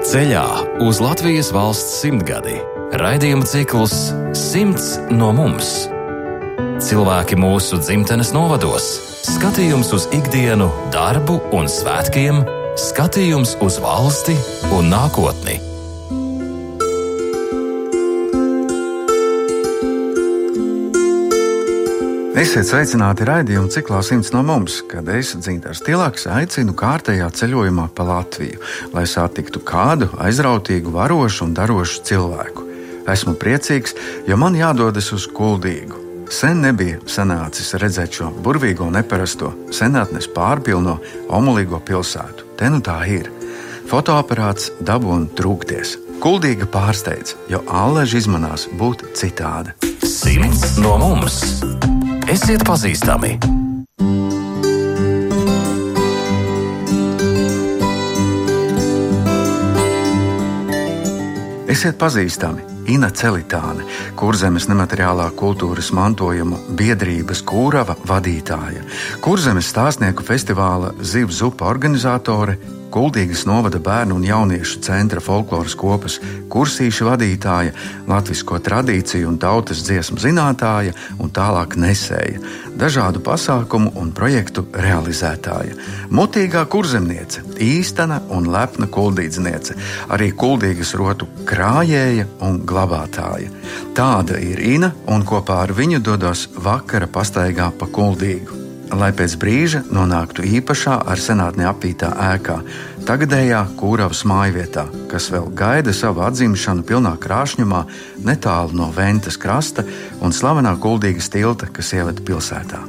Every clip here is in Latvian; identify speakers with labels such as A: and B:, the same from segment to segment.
A: Ceļā uz Latvijas valsts 100 gadi. Raidījuma cikls 100 no mums. Cilvēki mūsu dzimtenes novados. Skatījums uz ikdienu, darbu un svētkiem. Skatījums uz valsti un nākotni.
B: Esiet sveicināti raidījuma ciklā 100 no mums, kad es, Dzintars Tilaks, aicinu kārtējā ceļojumā pa Latviju, lai satiktu kādu aizrautīgu, varošu un darošu cilvēku. Esmu priecīgs, jo man jādodas uz Kuldīgu. Sen nebija sanācis redzēt šo burvīgo, neparasto, senatnes pārpilno, omulīgo pilsētu. Te nu tā ir. Fotoaparāts dabūna trūkties. Kuldīga pārsteidz, jo allaži izmanās būt citāda.
A: 100 no mums. Esiet pazīstami!
B: Esiet pazīstami! Ina Celitāne, Kurzemes nemateriālā kultūras mantojuma biedrības Kūrava vadītāja, Kurzemes stāstnieku festivāla Ziv Zupa organizātore, Kuldīgas novada bērnu un jauniešu centra folkloras kopas kursīša vadītāja, latvisko tradīciju un tautas dziesmu zinātāja un tālāk nesēja, dažādu pasākumu un projektu realizētāja, mutīgā kurzemniece, īstena un lepna kuldīdzniece, arī Kuldīgas rotu krājēja un glabātāja. Tāda ir Ina, un kopā ar viņu dodos vakara pastaigā pa Kuldīgu, lai pēc brīža nonāktu īpašā ar senātni apītā ēkā, tagadējā Kūravas mājvietā, kas vēl gaida savu atzimšanu pilnā krāšņumā netālu no Ventas krasta un slavenā Kuldīgas tilta, kas ieveda pilsētā.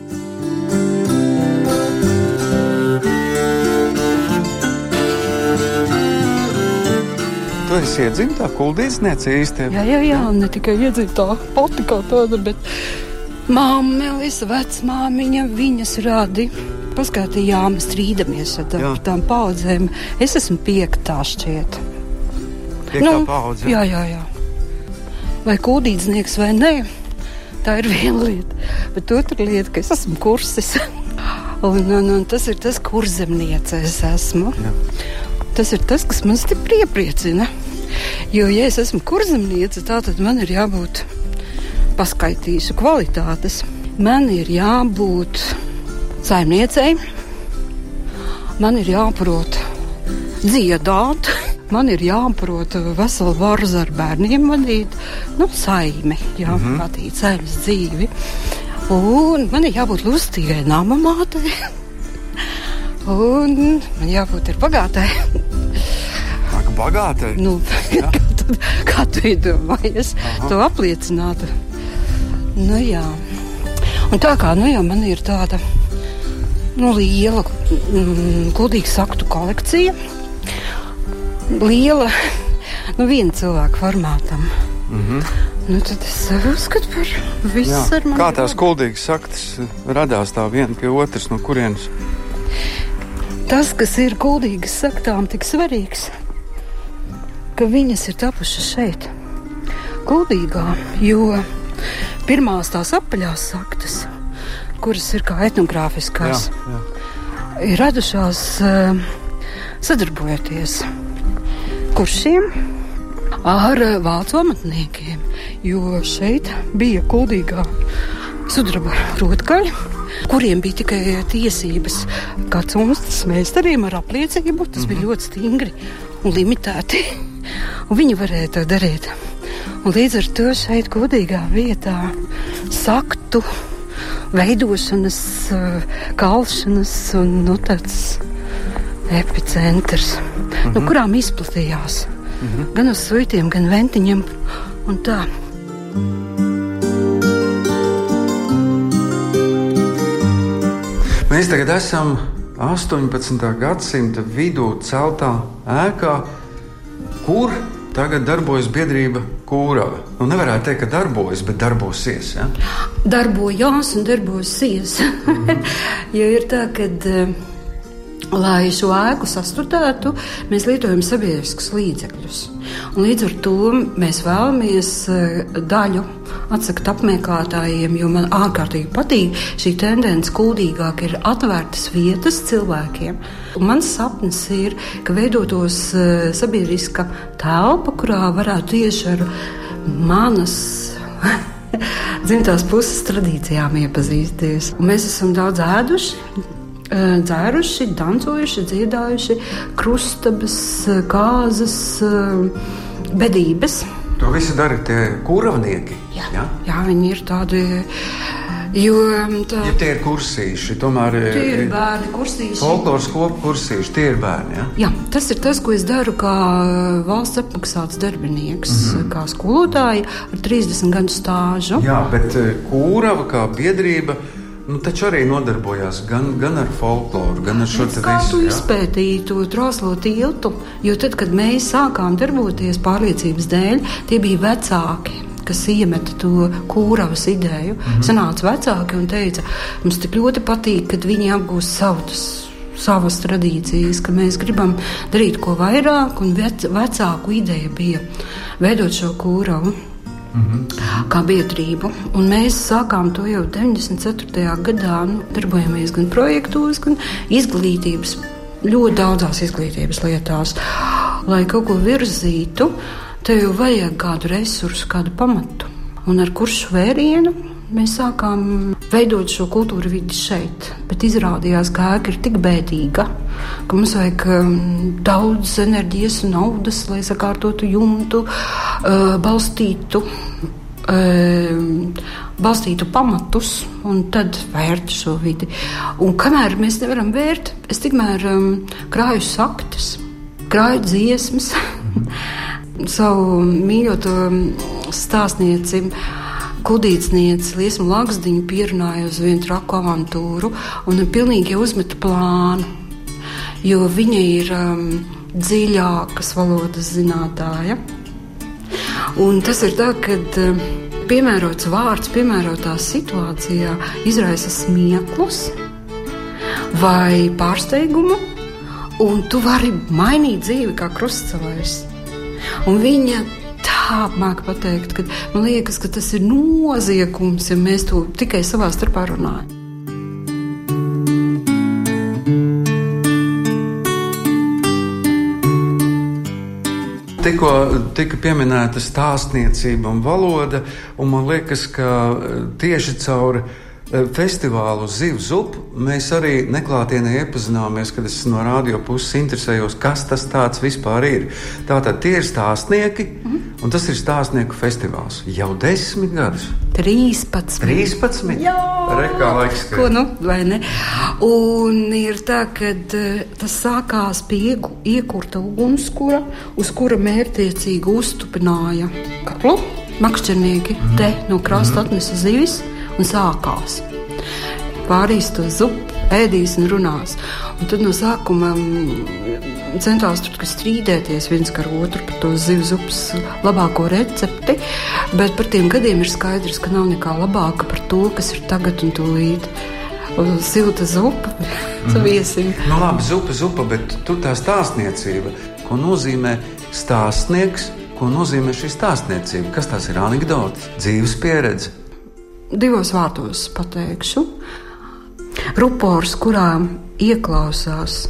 B: Tu esi iedzimtā kuldīdzniece īsti?
C: Jā, ne tikai iedzimtā pati kā tāda, bet māmelis, vecmāmiņa, viņas radi. Paskatījā, mēs strīdamies ar tām paudzēm. Es esmu 5. šķiet.
B: 5. paudze?
C: Jā. Vai kuldīdznieks vai nē, tā ir viena lieta. Bet otra lieta, ka es esmu kursis. un tas ir tas, kurzemniece es esmu. Jā. Tas ir tas, kas man stipri iepriecina. Jo, ja es esmu kurzemniece, tātad man ir jābūt paskaitīšu kvalitātes. Man ir jābūt saimniecei, man ir jāprot dziedāt, man ir jāprot veselu varzu ar bērniem vadīt, saimi, vadīt saimes dzīvi. Un man ir jābūt lustīgai namamātei, un man jābūt ir bagātai.
B: Bagātai?
C: Kā tu iedomājies to apliecinātu? Jā. Un tā kā, man ir tāda liela kuldīgas saktu kolekcija. Liela, viena cilvēka formātam. Tad es uzskatu par visu ar mani.
B: Kā tās kuldīgas saktas radās tā viena pie otras, no kurienes?
C: Tas, kas ir kuldīgas saktām tik svarīgs, ka viņas ir tapušas šeit, Kuldīgā, jo pirmās tās apaļās saktas, kuras ir kā etnogrāfiskās, ir radušās sadarbojoties kuršiem ar vācu amatniekiem, jo šeit bija Kuldīgā sudraba rotkaļi, kuriem bija tikai tiesības kā cumstas meistariem ar apliecību. Tas bija ļoti stingri un limitēti, un viņi varēja to darīt. Un līdz ar to šeit Kuldīgā vietā saktu veidošanas, kalšanas un tāds epicentrs, no kurām izplatījās gan uz suitiem, gan ventiņiem un tā.
B: Mēs tagad esam 18. gadsimta vidū celtā ēkā, kur tagad darbojas biedrība Kūrava. Nevarētu teikt, ka darbojas, bet darbosies, ja?
C: Darbojās un darbosies. Jo ir tā, kad Lai šo ēku sastudētu, mēs lietojam sabiedriskus līdzekļus. Un līdz ar to mēs vēlamies daļu atsakt apmeklētājiem, jo man ārkārtīgi patīk šī tendence kuldīgāk ir atvērtas vietas cilvēkiem. Un mans sapnis ir, ka veidotos sabiedriska telpa, kurā varētu tieši ar manas dzimtās puses tradīcijām iepazīsties. Un mēs esam daudz ēduši, dzēruši, dancojuši, dziedājuši krustabas, kāzas, bedības.
B: To visu dara tie kūravnieki?
C: Jā, viņi ir tādi. Ja
B: tie ir kursīši, tomēr
C: tie ir bērni kursīši.
B: Folkloras kopu kursīši, tie ir bērni, ja?
C: Jā, tas ir tas, ko es daru kā valsts apmaksāts darbinieks, kā skolotāja ar 30 gadu stāžu.
B: Jā, bet kūrava kā biedrība, taču arī nodarbojās gan ar folkloru, gan ar šo te visu.
C: Kādu izpētīju to Trauslo tiltu, jo tad, kad mēs sākām darboties pārliecības dēļ, tie bija vecāki, kas iemeta to kūravas ideju. Sanāca vecāki un teica, mums tik ļoti patīk, kad viņi apgūst savas tradīcijas, ka mēs gribam darīt ko vairāk, un vecāku ideja bija veidot šo kūravu kā biedrību. Un mēs sākām to jau 94. gadā, darbojamies gan projektos, gan izglītības, ļoti daudzās izglītības lietās. Lai kaut ko virzītu, tev jau vajag kādu resursu, kādu pamatu. Un ar kuršu vērienu mēs sākām veidot šo kultūru vidi šeit. Bet izrādījās, ka ēka ir tik bēdīga, ka mums vajag daudz enerģijas un naudas, lai sakārtotu jumtu, balstītu pamatus un tad vērt šo vidi. Un kamēr mēs nevaram vērt, es tikmēr krāju saktas, krāju dziesmas, savu mīļoto stāstnieci, Kudīcnieci Liesmu Lakzdiņu pierunāja uz vienu traku avantūru un pilnīgi uzmeta plānu, jo viņa ir dziļākas valodas zinātāja. Un tas ir tā, kad piemērots vārds, piemērotā situācijā izraisa smieklus vai pārsteigumu, un tu vari mainīt dzīvi kā krustcelējs. Un viņa tā māk pateikt, ka man liekas, ka tas ir noziegums, ja mēs to tikai savā starpā runājam.
B: Tikko tika pieminēta stāstniecība un valoda, un man liekas, ka tieši caur festivālu Zivs upe mēs arī neklātienē iepazināmies, kad es no radio puses interesējos, kas tas tāds vispār ir. Tātad tie ir stāstnieki, un tas ir stāstnieku festivāls. Jau 10 gadus. 13?
C: Jā!
B: Rekā laiks.
C: Ko vai ne? Un ir tā, kad tas sākās pie iekurta ugunskura, uz kura mērķtiecīgi uztupināja kaplu. Makšķernieki te no krasta atnesa zivis un sākās. Pārīs to zupu, ēdīs un runās. Un tad no sākuma centās tur strīdēties viens ar otru par to zivs upes labāko recepti, bet par tiem gadiem ir skaidrs, ka nav nekā labāka par to, kas ir tagad un tūlīt. Silta zupa, saviesim.
B: Labi, zupa, bet tu tā stāstniecība, ko nozīmē stāstnieks, ko nozīmē šī stāstniecība? Kas tās ir anekdotas, dzīves pieredze?
C: 2 vārdos pateikšu. Rupors, kurā ieklausās.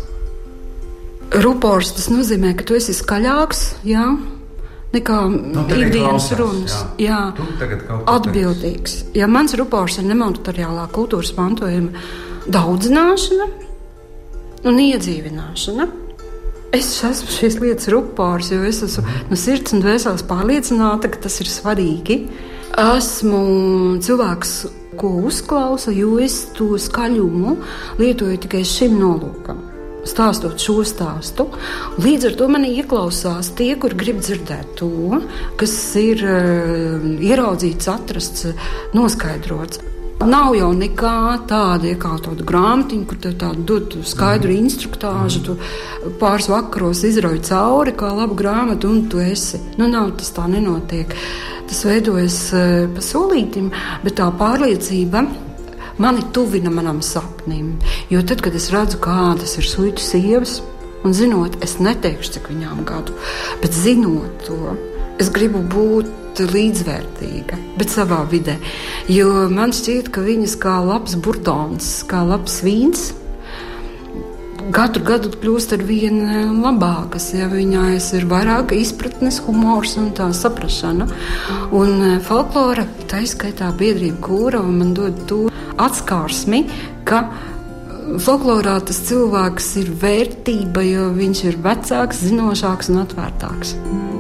C: Rupors, tas nozīmē, ka tu esi skaļāks, jā, nekā ikdienas runas. Jā, atbildīgs. Ja mans rupors ir nemateriālā kultūras mantojuma daudzināšana un iedzīvināšana. Es esmu šīs lietas rupors, jo es esmu no sirds un dvēseles pārliecināta, ka tas ir svarīgi. Esmu cilvēks, ko uzklausa, jo es to skaļumu lietoju tikai šim nolūkam. Stāstot šo stāstu, līdz ar to manī ieklausās tie, kur grib dzirdēt to, kas ir ieraudzīts, atrasts, noskaidrots. Nav jau nekā tāda, kā tāda grāmatiņa, kur tev tādu dod skaidru instruktāžu, tu pāris vakaros izrauj cauri kā labu grāmatu un tu esi. Nav, tas tā nenotiek. Tas veidojas pa solītim, bet tā pārliecība mani tuvina manam sapnim. Jo tad, kad es redzu, kādas ir suitu sievas, un zinot, es neteikšu, cik viņām gadu, bet zinot to, es gribu būt līdzvērtīga, bet savā vidē. Jo man šķiet, ka viņas kā labs burdons, kā labs vīns, katru gadu kļūst ar vien labākas, ja viņās ir vairāk izpratnes, humors un tā saprašana. Un folklora, tā izskaitā biedrība Kūrava, man dod to atskārsmi, ka folklorā tas cilvēks ir vērtība, jo viņš ir vecāks, zinošāks un atvērtāks.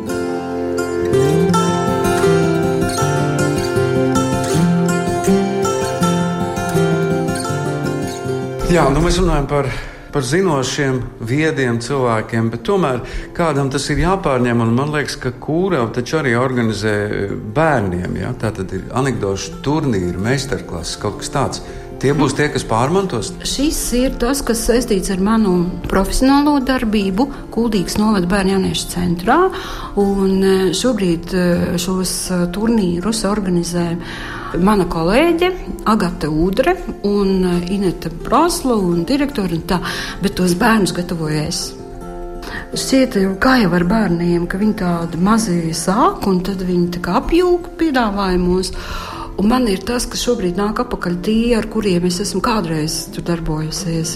B: Jā, nu mēs runājam par zinošiem, viediem cilvēkiem, bet tomēr kādam tas ir jāpārņem. Un man liekas, ka Kūrava taču arī organizē bērniem. Ja? Tā tad ir anekdošu turnīri, meistarklases, kaut kas tāds. Tie būs tie, kas pārmantos?
C: Šis ir tas, kas saistīts ar manu profesionālo darbību Kuldīgas novada bērnu jauniešu centrā. Un šobrīd šos turnīrus organizē mana kolēģe Agate Udre un Ineta Brasla un direktori un tā, bet tos bērnus gatavoju es. Šķiet, kā jau ar bērniem, ka viņi tādi mazi sāk un tad viņi tā kā apjūg piedāvājumos. Un man ir tas, ka šobrīd nāk apakaļ tie, ar kuriem es esmu kādreiz tur darbojusies.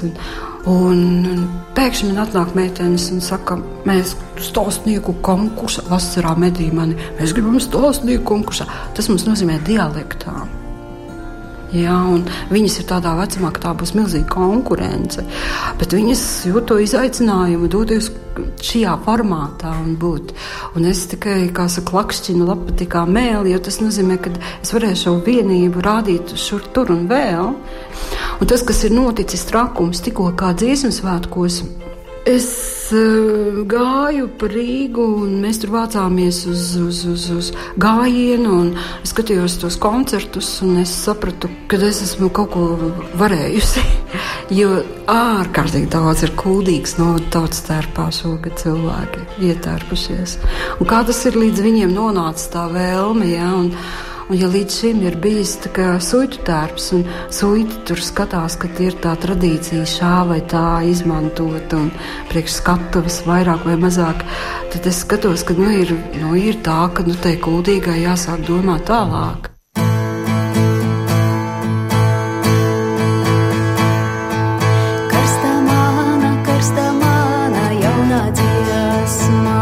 C: Un pēkšņi man atnāk meitenes un saka, mēs stāstnieku konkursā, vasarā medī mani, mēs gribam stāstnieku konkursā. Tas mums nozīmē dialektā. Jā, un viņas ir tādā vecumā, ka tā būs milzīga konkurence. Bet viņas jūt to izaicinājumu doties šajā formātā un būt. Un es tikai, kā saka, lakšķinu lapati kā mēli, jo tas nozīmē, ka es varēšu šo vienību rādīt šur, tur un vēl. Un tas, kas ir noticis trakums tikko kā dziesmu svētkos, es gāju pa Rīgu un mēs tur vācāmies uz gājienu un skatījos tos koncertus un es sapratu, ka es esmu kaut ko varējusi, jo ārkārtīgi daudz ir Kuldīgas novada tautas tērpā šogad cilvēki ietērpušies. Un kā tas ir līdz viņiem nonācis tā vēlme, ja, un ja līdz šim ir bijis tā kā suitu tērps, un suiti tur skatās, ka ir tā tradīcija šā vai tā izmantot, un priekš skatuves vairāk vai mazāk, tad es skatos, ka ir tā, ka tai Kuldīgai jāsāk domāt tālāk.
D: Karsta mana jaunā dziesmā.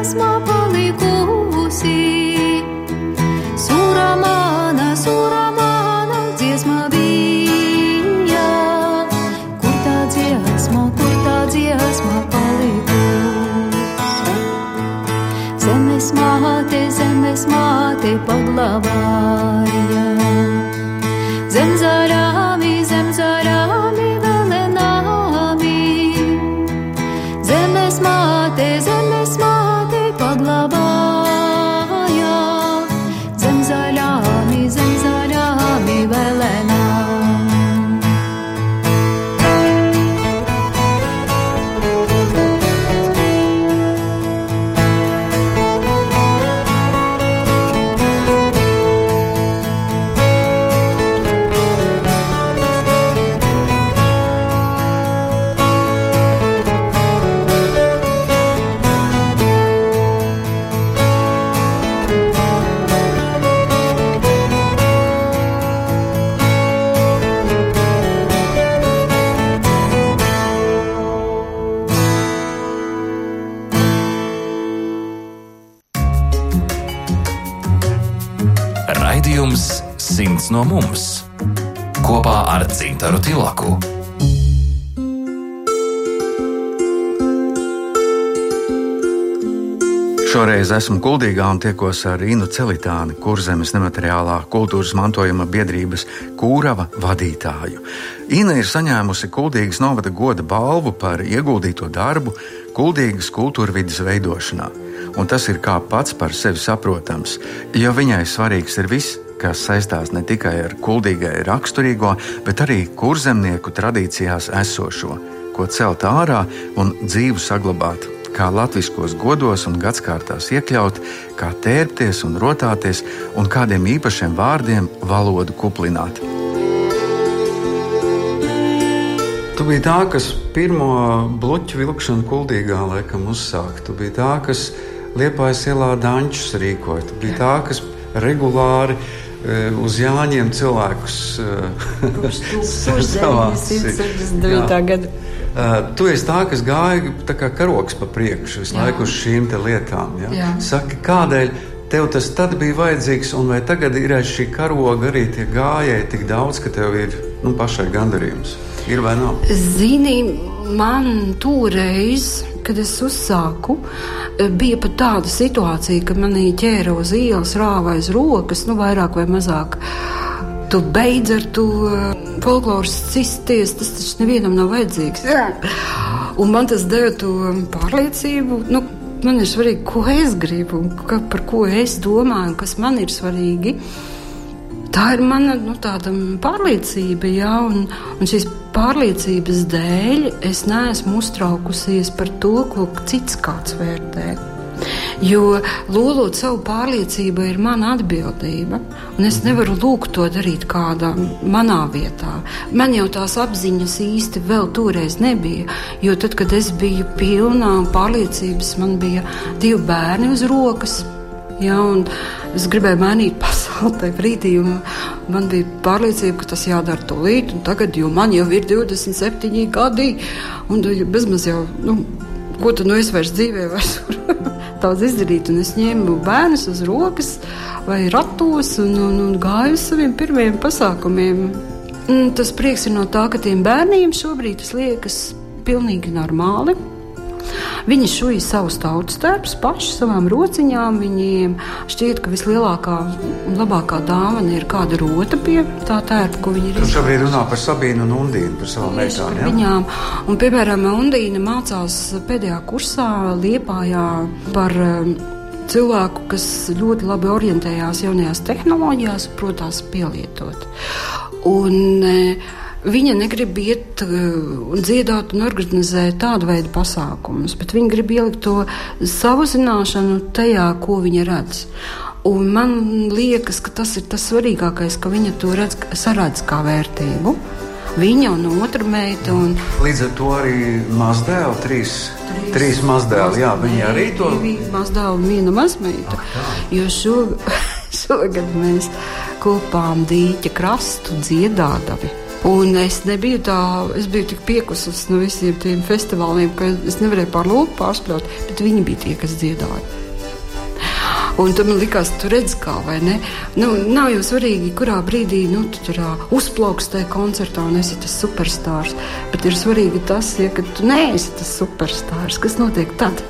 D: esmu palikusi. Sūra mana, dziesma bija. Kur tā dziesma palikusi. Zemes māte paglabāja. Zem zarāmi velenāmi. Zemes māte paglabāja. Zem zarāmi velenāmi.
A: Raidījums 100 no mums kopā ar Dzintaru Tilaku.
B: Šoreiz esmu Kuldīgā un tiekos ar Inu Celitāni, Kurzemes nemateriālā kultūras mantojuma biedrības Kūrava vadītāju. Ina ir saņēmusi Kuldīgas novada goda balvu par ieguldīto darbu Kuldīgas kultūrvides veidošanā. Un tas ir kā pats par sevi saprotams, jo viņai svarīgs ir viss, kas saistās ne tikai ar Kuldīgai raksturīgo, bet arī kurzemnieku tradīcijās esošo, ko celt ārā un dzīvu saglabāt, kā latviskos godos un gadskārtās iekļaut, kā tērpties un rotāties un kādiem īpašiem vārdiem valodu kuplināt. Tu biji tā, kas pirmo bluķu vilkšanu Kuldīgā laikam uzsāka. Tu biji tā, kas Liepājas ielā dančus rīkoja. Tu biji tā, kas regulāri uz Jāņiem cilvēkus
C: savāca. 169. gada.
B: Tu esi tā, kas gāja tā kā karogs pa priekšu visu laiku uz šīm te lietām. Ja?
C: Jā.
B: Saki, kādēļ tev tas tad bija vajadzīgs, un vai tagad ir aiz šī karoga arī tie gājēji tik daudz, ka tev ir pašai gandarījums? Ir vai nav?
C: Zini, man toreiz, kad es uzsāku, bija pat tāda situācija, ka manī ķēra uz ielas, rāva aiz rokas, vairāk vai mazāk. Tu beidz ar to folkloras cisties, tas taču nevienam nav vajadzīgs. Un man tas deva to pārliecību, man ir svarīgi, ko es gribu, par ko es domāju, kas man ir svarīgi. Tā ir mana tāda pārliecība, un šīs pārliecības dēļ es neesmu uztraukusies par to, ko cits kāds vērtē. Jo lolot savu pārliecību ir mana atbildība, un es nevaru lūgt to darīt kādā manā vietā. Man jau tās apziņas īsti vēl toreiz nebija, jo tad, kad es biju pilnā pārliecības, man bija 2 bērni uz rokas. Un es gribēju mainīt pasauli tajā brīdī, un man bija pārliecība, ka tas jādara tūlīt, un tagad, jo man jau ir 27 gadi, un bezmaz jau, ko tad es vairs dzīvē vairs daudz izdarīt, un es ņēmu bērnus uz rokas vai ratos un gāju uz saviem pirmajiem pasākumiem. Tas prieks ir no tā, ka tiem bērniem šobrīd tas liekas pilnīgi normāli. Viņi šuja savus tautas tērpus paši savām rociņām. Viņiem šķiet, ka vislielākā un labākā dāvana ir kāda rota pie tā tērpa, ko viņi ir
B: izdarījuši. Tu šobrīd runā par Sabīnu un Undīnu, par savām meitām, ja?
C: Viņām. Un, piemēram, Undīna mācās pēdējā kursā Liepājā par cilvēku, kas ļoti labi orientējās jaunajās tehnoloģijās, protās pielietot. Un viņa negrib iet un dziedāt un organizēt tādu veidu pasākumus, bet viņa grib ielikt to savu zināšanu tajā, ko viņa redz. Un man liekas, ka tas ir tas svarīgākais, ka viņa to saredz kā vērtību. Viņa un otra meita.
B: Līdz ar to arī mazdēli, trīs mazdēli, jā, viņi arī to.
C: 2 mazdēli un 1 mazmeita, jo šogad mēs kopām Dīķa krastu dziedādavi. Un es nebiju es biju tik piekusus no visiem tiem festivāliem, ka es nevarēju pār lūpu pārspļaut, bet viņi bija tie, kas dziedāja. Un tad man likās, tu redzi kā, vai ne? Nav jau svarīgi, kurā brīdī, tu tur uzplauks tajā koncertā un esi tas superstārs, bet ir svarīgi tas, ja, ka tu neesi tas superstārs. Kas notiek tad?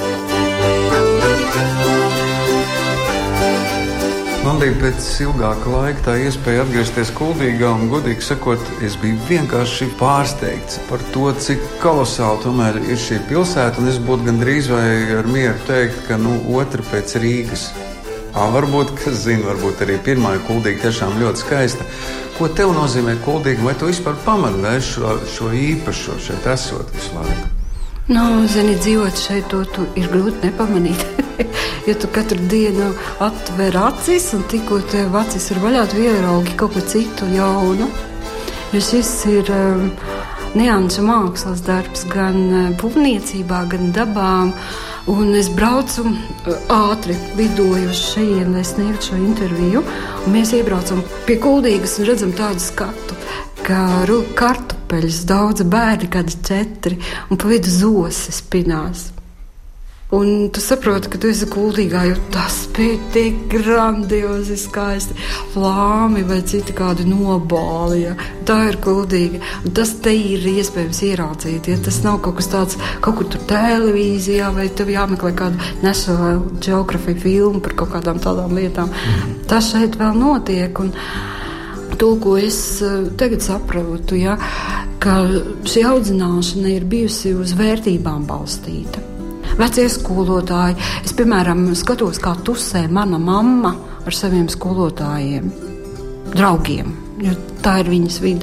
B: Man bija pēc ilgāka laika tā iespēja atgriezties Kuldīgā, un, godīgi sakot, es biju vienkārši pārsteigts par to, cik kolosāli tomēr ir šī pilsēta, un es būtu gandrīz vai ar mieru teikt, ka otra pēc Rīgas. Varbūt, kas zina, varbūt arī pirmā Kuldīga tiešām ļoti skaista. Ko tev nozīmē Kuldīga, vai tu vispār pamani šo īpašo šeit esot visu laiku?
C: Zini, dzīvot šeit, to ir grūti nepamanīt. Jo tu katru dienu atver acis, un tikko tev acis ir vaļā, tu ieraugi kaut ko citu jaunu. Jo šis ir nianšu mākslas darbs gan būvniecībā, gan dabā. Un es braucu ātri, lidoju uz šejienu, lai sniegtu šo interviju. Un mēs iebraucam pie Kuldīgas un redzam tādu skatu, kā kartupeļus, daudzi bērni, kādi 4, un pa vidu zosi spinās. Un tu saproti, ka tu esi Kuldīgā, jo tas bija tik grandiozi skaisti. Flāmi vai citi kādi nobāli, ja. Tā ir Kuldīga. Un tas te ir iespējams ieraudzīt, ja tas nav kaut kas tāds, kaut kur tur televīzijā, vai tev jāmeklē kādu National Geographic filmu par kaut kādām tādām lietām. Tas šeit vēl notiek, un to, ko es tagad saprotu, ja, ka šī audzināšana ir bijusi uz vērtībām balstīta. Vecie skolotāji. Es, piemēram, skatos, kā tusē mana mamma ar saviem skolotājiem, draugiem, jo tā ir viņas vide.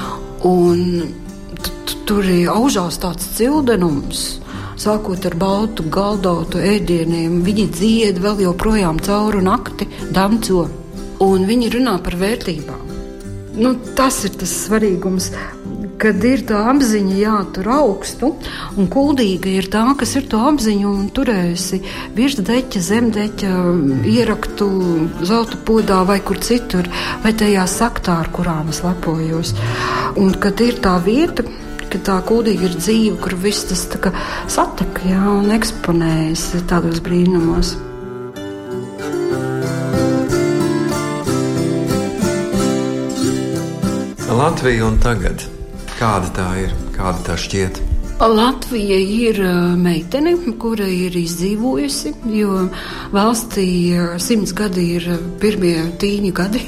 C: Un tur ir aužās tāds cildenums, sākot ar baltu galdautu ēdieniem. Viņi dzied vēl joprojām cauru nakti, danco, un viņi runā par vērtībām. Tas ir tas svarīgums, kad ir tā apziņa jātur augstu, un Kuldīga ir tā, kas ir to apziņu un turējusi virs deķa, zem deķa, ieraktu zelta podā vai kur citur, vai tajā saktā, ar kurām es lepojos. Un kad ir tā vieta, ka tā Kuldīga ir dzīve, kur viss tas tā kā satek, jā, un eksponējas tādos brīnumos.
B: Latvija un tagad. Kāda tā ir? Kāda tā šķiet?
C: Latvija ir meitene, kura ir izdzīvojusi, jo valstī 100 gadi ir pirmie tīņu gadi.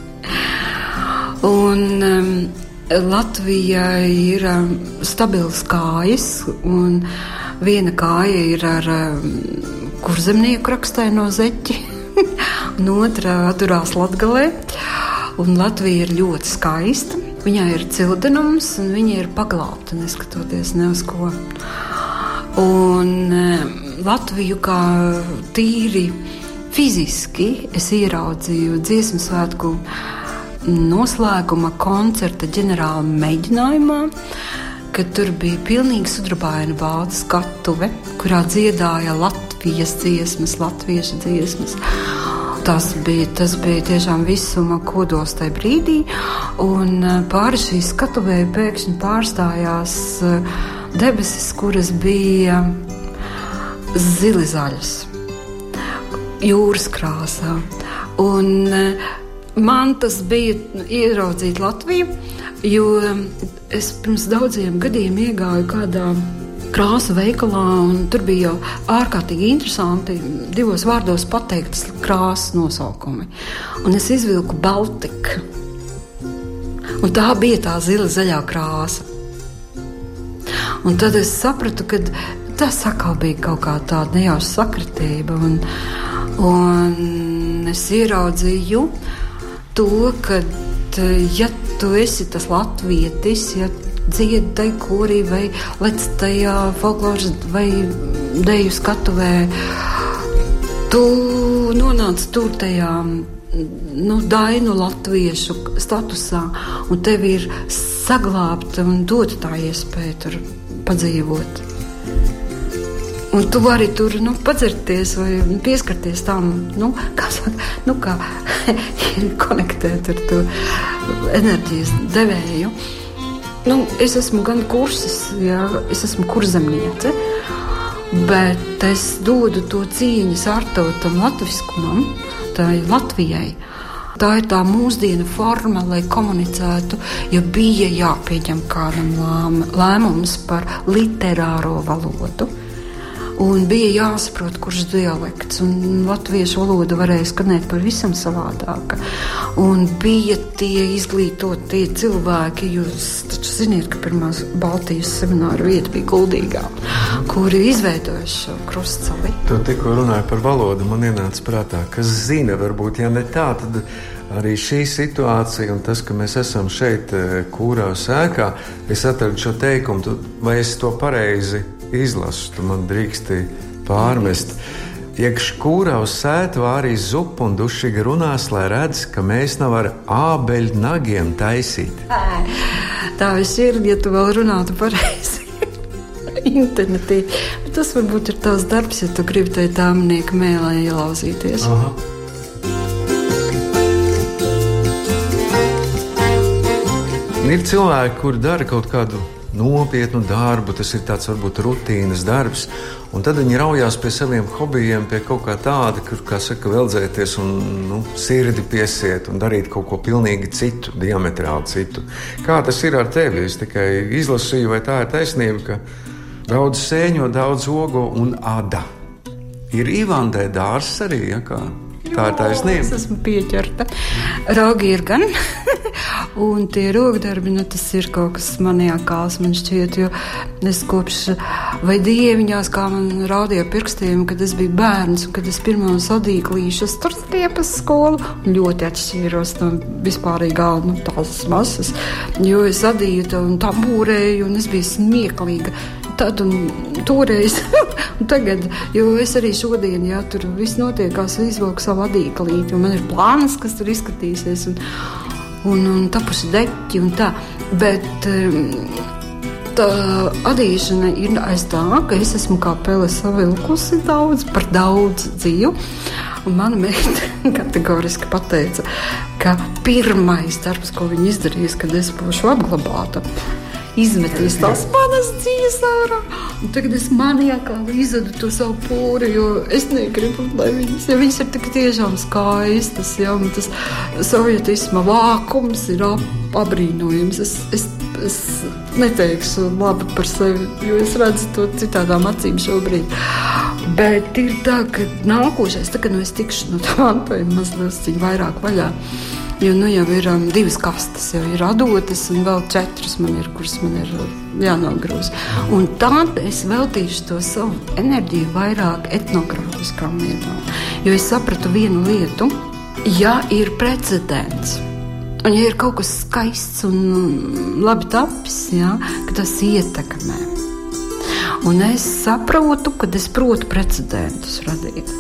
C: Un Latvija ir stabils kājas, un viena kāja ir ar kurzemnieku rakstaino zeķi, un otra atturās Latgalē. Un Latvija ir ļoti skaista. Viņai ir cildenums, un viņa ir paglābta, neskatoties ne uz ko. Un Latviju kā tīri fiziski es ieraudzīju Dziesmu svētku noslēguma koncerta ģenerāla mēģinājumā, kad tur bija pilnīgi sudrabaina balta skatuve, kurā dziedāja Latvijas dziesmas, latviešu dziesmas. Tas bija tiešām visuma kodols tajā brīdī, un pāri šī skatuvē pēkšņi pārstājās debesis, kuras bija zili zaļas, jūras krāsā. Un man tas bija ieraudzīt Latviju, jo es pirms daudziem gadiem iegāju kādā krāsu veikalā, un tur bija jau ārkārtīgi interesanti 2 vārdos pateiktas krāsas nosaukumi. Un es izvilku Baltika. Un tā bija tā zila zaļā krāsa. Un tad es sapratu, ka tas atkal bija kaut kā tāda nejauša sakritība. Un es ieraudzīju to, ka ja tu esi tas latvietis, ja dziedi tai korī vai lec tajā folkloras vai deju skatuvē, tu nonāc tur tajā dainu latviešu statusā, un tev ir saglābta un dota tā iespēja tur padzīvot. Un tu vari tur padzerties vai pieskarties tam, kā konektēt ar to enerģijas devēju. Es esmu gan kursis, es esmu kurzemniece, bet es dodu to cieņas ārtautam latviskumam, tā ir Latvijai. Tā ir tā mūsdienu forma, lai komunicētu, ja bija jāpieņem kādam lēmums par literāro valodu. Un bija jāsaprot, kurš dialekts, un latviešu valoda varēja skanēt pavisam savādāka. Un bija tie izglītotie cilvēki, jūs taču ziniet, ka pirmās Baltijas semināra vieta bija Kuldīgā, kuri izveidoja šo krustsali.
B: Tu tikko runāji par valodu, man ienāca prātā, kas zina, varbūt, ja ne tā, tad arī šī situācija un tas, ka mēs esam šeit Kūrā sēkā, es atradu šo teikumu, vai es to pareizi izlasu, tu man drīksti pārmest. Iekš Kūrā uz sētu arī zupu un dušīgi runās, lai redz, ka mēs nav ar ābeļu nagiem taisīt.
C: Tā viss ir, ja tu vēl runātu pareizi internetī. Bet tas varbūt ir tavs darbs, ja tu gribi tai tāmnieka mēlē ielauzīties.
B: Aha. Ir cilvēki, kuri dara kaut kādu nopietnu darbu, tas ir tāds varbūt rutīnas darbs, un tad viņi raujās pie saviem hobijiem, pie kaut kā tāda, kur, kā saka, veldzēties un sirdi piesiet un darīt kaut ko pilnīgi citu, diametrāli citu. Kā tas ir ar tevi? Es tikai izlasīju, vai tā ir taisnība, ka daudz sēņo, daudz ogo un ada. Ir Ivandē dārzs arī, ja kā? Tā ir taisnība.
C: Es esmu pieķerta. Raugi ir gan. Un tie rokdarbi, tas ir kaut kas maniakāls, man šķiet, jo es kopš vai dieviņās, kā man raudīja pirkstiem, kad es biju bērns, un kad es pirmo sadīju klīšas tur stiepas skolu, ļoti atšķīros no vispārīgā, tās masas, jo es sadīju un tambūrēju, un es biju smieklīga. Tad un toreiz, un tagad, jo es arī šodien, tur viss notiekās, izvilku savu adīklīti, un man ir plāns, kas tur izskatīsies, un tapusi deķi un tā, bet tā adīšana ir aiz tā, ka es esmu kā pele savilkusi par daudz dzīvu, un mana meita kategoriski pateica, ka pirmais darbs, ko viņa izdarīs, kad es būšu apglabāta, izmetīs tās manas dzīves ārā. Un tagad es maniakāli izvedu to savu pūri, jo es negribu, lai viņas, ja viņas ir tik tiešām skaistas, un tas sovietisma vākums ir abrīnojams. Es neteikšu labi par sevi, jo es redzu to citādām acīm šobrīd. Bet ir tā, ka nākošais, tagad es tikšu no tā mantojuma mazliet vairāk vaļā. Jo jau ir 2 kastes, jau ir adotas, un vēl 4 man ir, kuras man ir jānogrūz. Un tad es veltīšu to savu enerģiju vairāk etnogrāfiskām lietām. Jo es sapratu vienu lietu, ja ir precedents, un ja ir kaut kas skaists un labi tapis, ka tas ietekmē. Un es saprotu, ka es protu precedentus radīt.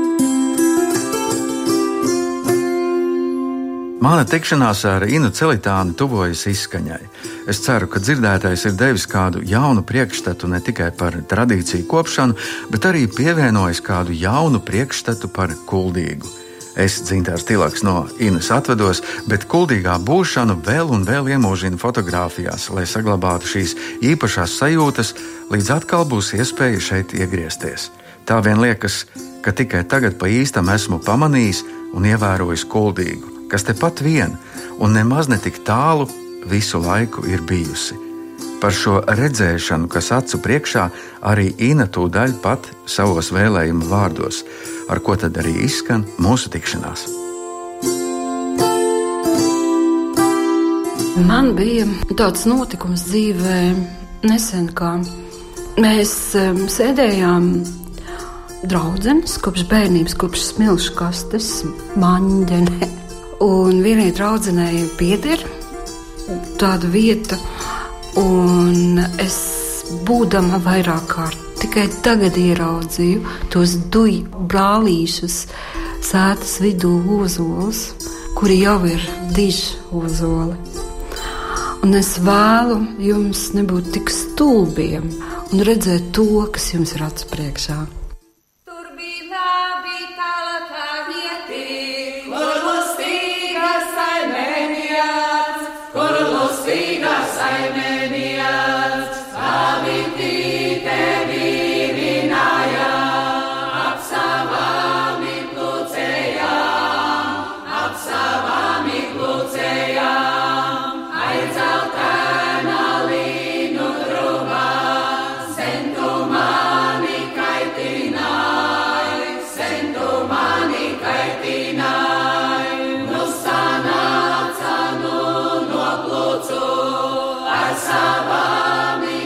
B: Mana tikšanās ar Inu Celitāni tuvojas izskaņai. Es ceru, ka dzirdētais ir devis kādu jaunu priekšstatu ne tikai par tradīciju kopšanu, bet arī pievienojis kādu jaunu priekšstatu par Kuldīgu. Es, Dzintārs Tilaks, no Inas atvedos, bet Kuldīgā būšanu vēl un vēl iemūžinu fotogrāfijās, lai saglabātu šīs īpašās sajūtas, līdz atkal būs iespēja šeit iegriezties. Tā vien liekas, ka tikai tagad pa īstam esmu pamanījis un ievērojis Kuldīgu, kas tepat vien un nemaz ne tik tālu visu laiku ir bijusi. Par šo redzēšanu, kas acu priekšā, arī Ina tūdaļ pat savos vēlējumu vārdos, ar ko tad arī izskan mūsu tikšanās.
C: Man bija tāds notikums dzīvē nesen, kā mēs sēdējām draudzenes kopš bērnības, kopš smilšu kastes, maņģene. Un vienai draudzenei pieder tāda vieta, un es būdama vairāk kārt tikai tagad ieraudzīju tos duju brālīšus sētas vidū ozolus, kuri jau ir diži ozoli. Un es vēlu jums nebūt tik stulbiem un redzēt to, kas jums ir acu priekšā.
E: Tur bija labi tālākā vieti, kur lustīgas saimēnijāts, savi tevi vinājā, ap savāmi klucējām, aizeltēna līnu drubā, sentu mani kaitināj, nu sanāca nu no plucu, ar savāmi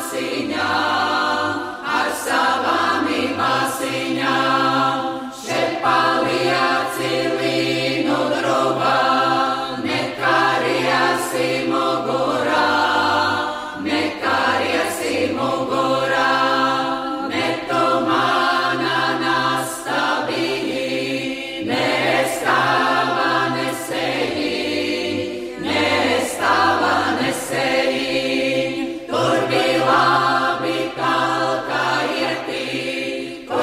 E: masiņām, šeit palieci līnu drubā, nekariesi mugurā, ne tu mana nasta biji, ne es tava nesēji, tur bija labi talka ieti, kur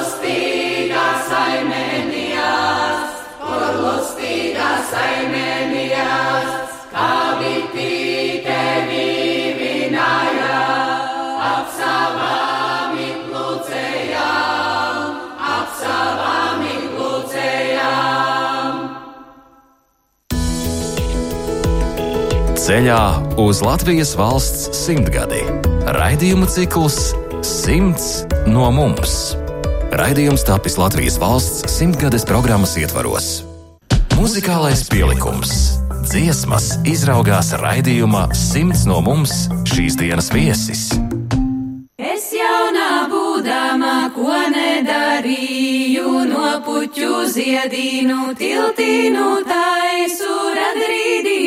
E: lustīga saimēnijās, kā biti tevi vinājā, ap savāmi klucējām.
A: Ceļā uz Latvijas valsts simtgadi. Raidījumu cikls 100 no mums. Raidījums tapis Latvijas valsts simtgades programmas ietvaros. Muzikālais pielikums. Dziesmas izraugās raidījuma 100 no mums šīs dienas viesis.
D: Es jaunā būdama, ko nedarīju, no puķu ziedīnu, tiltīnu taisu, radrīdī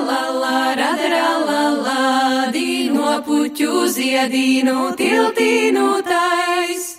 D: ralala, dī, no puķu ziedīnu, tiltīnu taisu.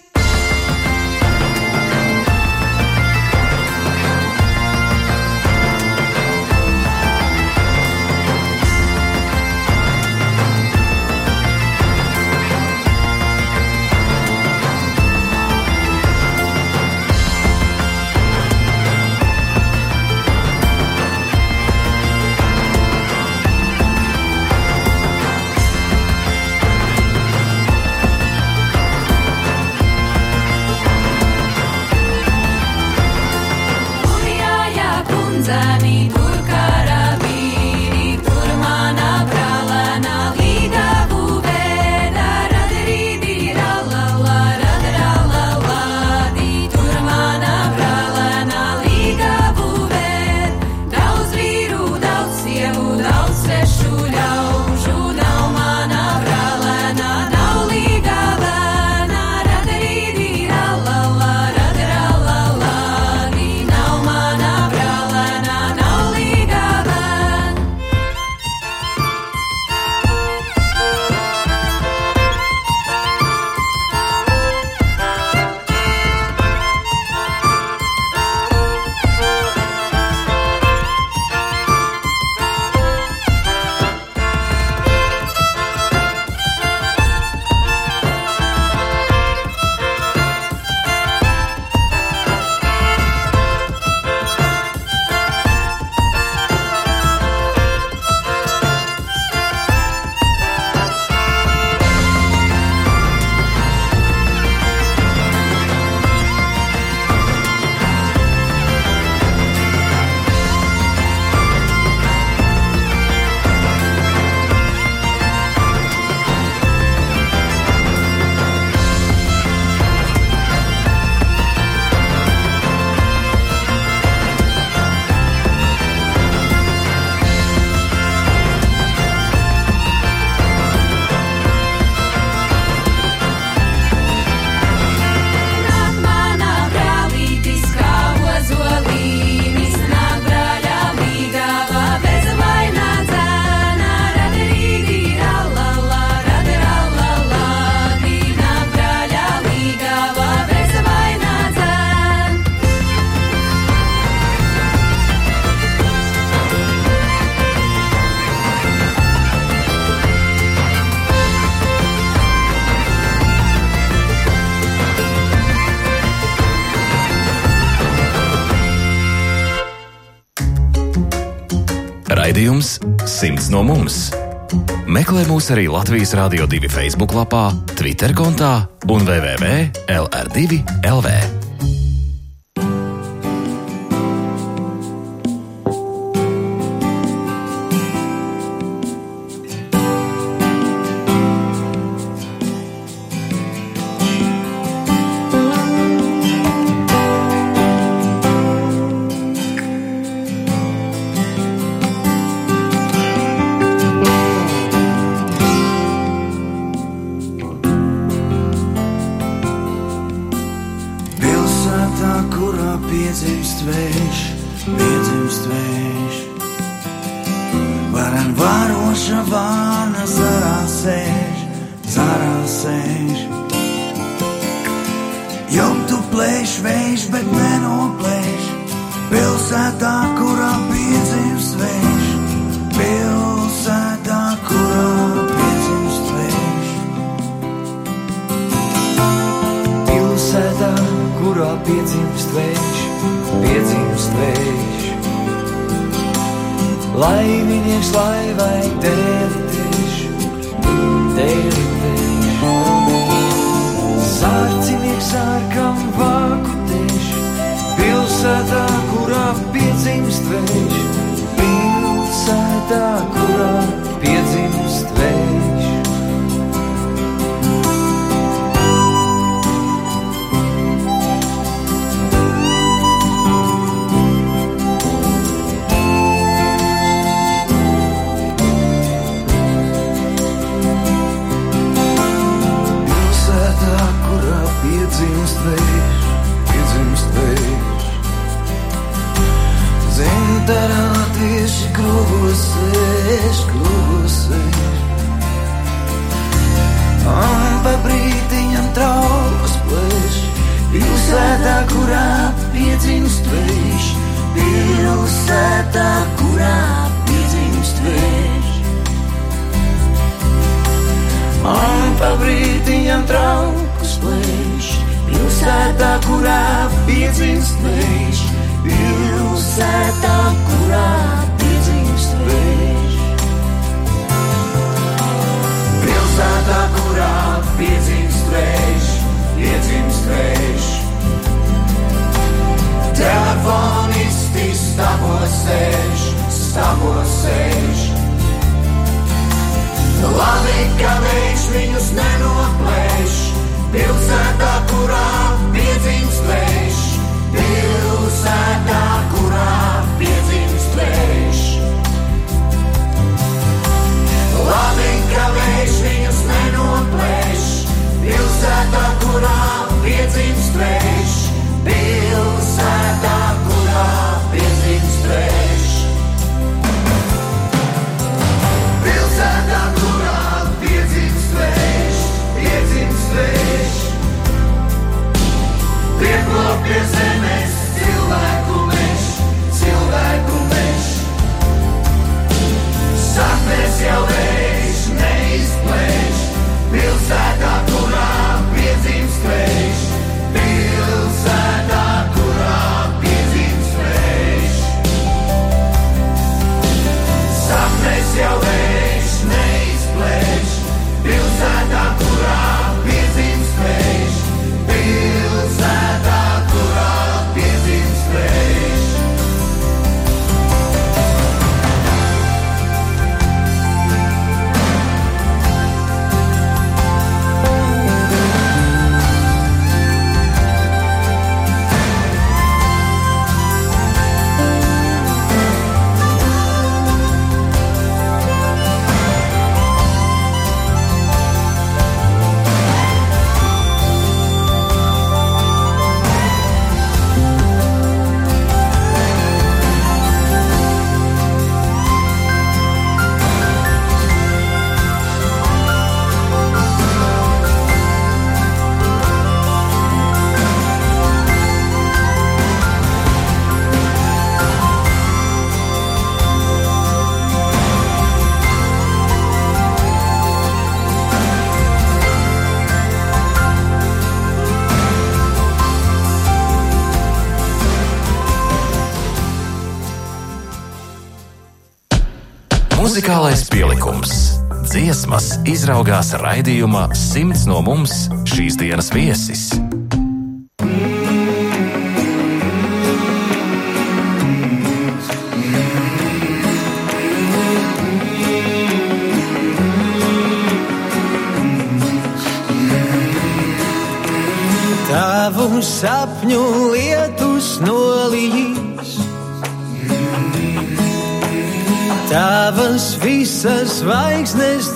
E: Nav
A: Raidījums 100 no mums. Meklē mūs arī Latvijas Radio 2 Facebook lapā, Twitter kontā un www.lr2.lv.
E: Pie zemes
A: Mūzikālais pielikums. Dziesmas izraugās raidījuma 100 no mums šīs dienas viesis.
F: Tavu sapņu lietus nolīs, tavas visas zvaigznes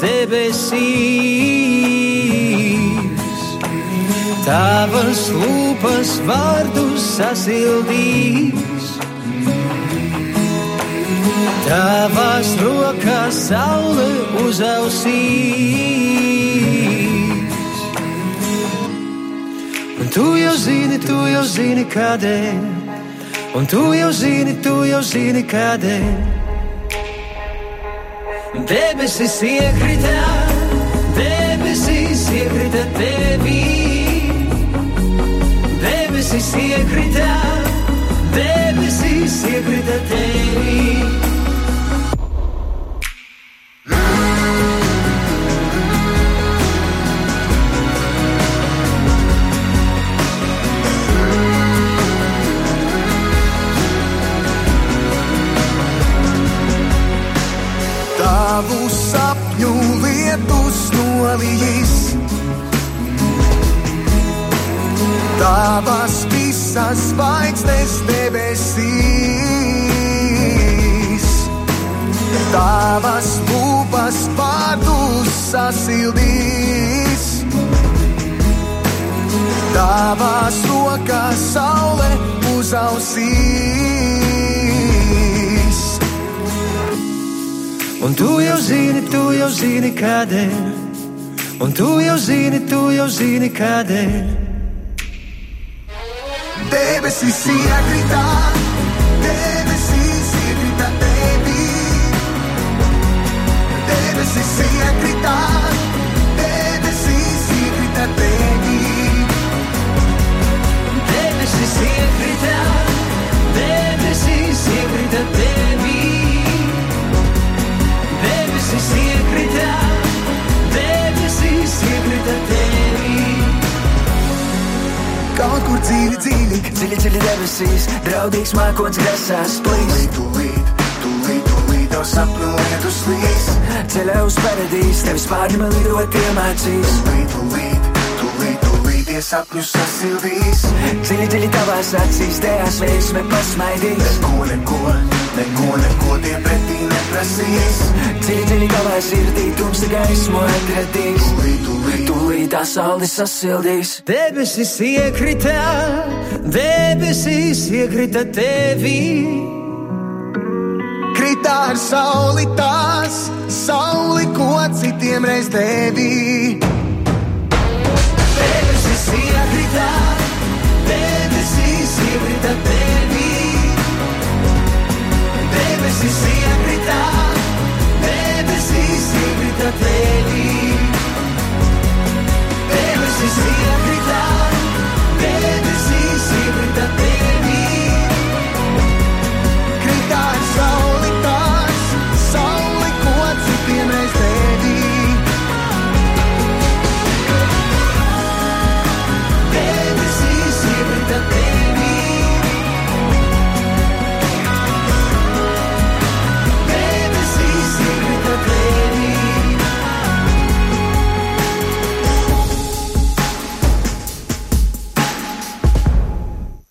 F: debesīs, tavas lūpas vārdus sasildīs, tavās rokās saule uzausīs. Un tu jau zini kādēļ, un tu jau zini kādēļ. Debesis iekrita tevī, debesis iekrita tevī.
G: Tavu sapņu lietus nolīs, tavas visas zvaigznes debesīs, tavas lūpas vārdus sasildīs, tavās rokās saule uzausīs.
F: Un tu jau zini kādēļ, un tu jau zini kādēļ.
G: Debesis iekrita tevī, debesis iekrita tevī,
F: debesis iekrita tevī. Debesis iekrita tevī.
G: Kaut kur dziļi
F: debesīs, draudīgs mākoņs grasās plīs.
G: Tūlīt tev sapņu lietus līs.
F: Ceļā uz paradīs, tevis pārņem lidot iemācīs.
G: Tūlīt tie sapņus sasildīs.
F: Dziļi tavās acīs, tajās veiksme pasmaidīs.
G: Neko tie pretī neprasīs.
F: Dziļi tavā sirdī tumsa gaismu atradīs. Tūlīt tā saule sasildīs. Debesis iekrita tevī.
G: Krita ar sauli tās, sauli, ko citiem reiz devī.
F: Debesis iekrita tevī. Debesis iekrita